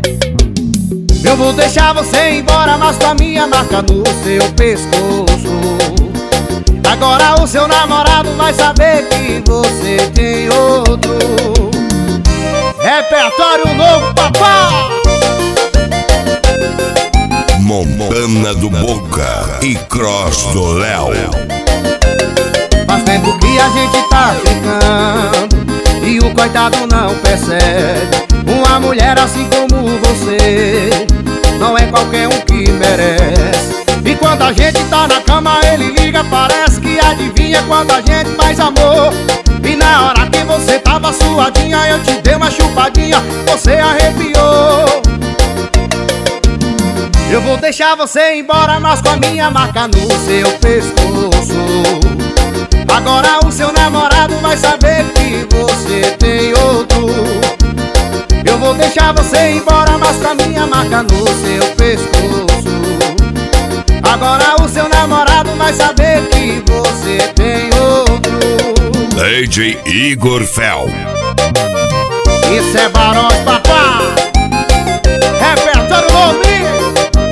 Eu vou deixar você ir embora, mas com a minha marca no seu pescoço. Agora o seu namorado vai saber que você tem outro. Repertório novo, papá! Montana do Boca e Cross do Léo. Faz tempo que a gente tá ficando e o coitado não percebe. Uma mulher assim como você não é qualquer um que merece. E quando a gente tá na cama ele liga, parece que adivinha quando a gente faz amor. E na hora que você tava suadinha, eu te dei uma chupadinha, você arrepiou. Eu vou deixar você ir embora, mas com a minha marca no seu pescoço. Agora o seu namorado vai saber que você tem outro. Eu vou deixar você ir embora, mas com a minha marca no seu pescoço. Agora o seu namorado vai saber que você tem outro. DJ Igor Fel. Isso é Barões, papá. Repertório novinho.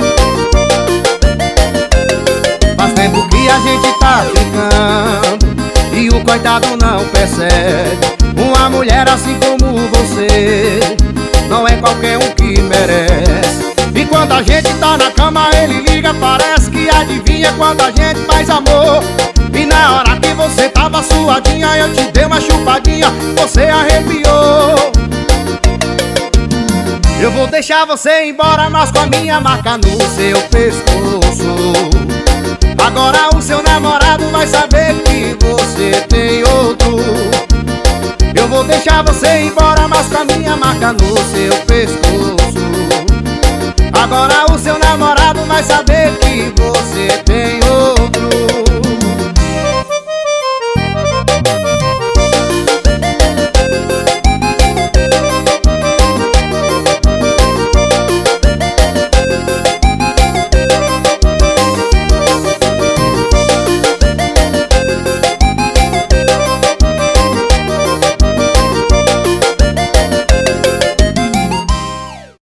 Faz tempo que a gente tá ficando e o coitado não percebe. Uma mulher assim como você não é qualquer um que merece. E quando a gente tá na cama ele liga, parece que adivinha quando a gente faz amor. E na hora que você tava suadinha, eu te dei uma chupadinha, você arrepiou. Eu vou deixar você ir embora, mas com a minha marca no seu pescoço. Agora o seu namorado vai saber que você tem outro. Eu vou deixar você ir embora, mas com a minha marca no seu pescoço. Agora o seu namorado vai saber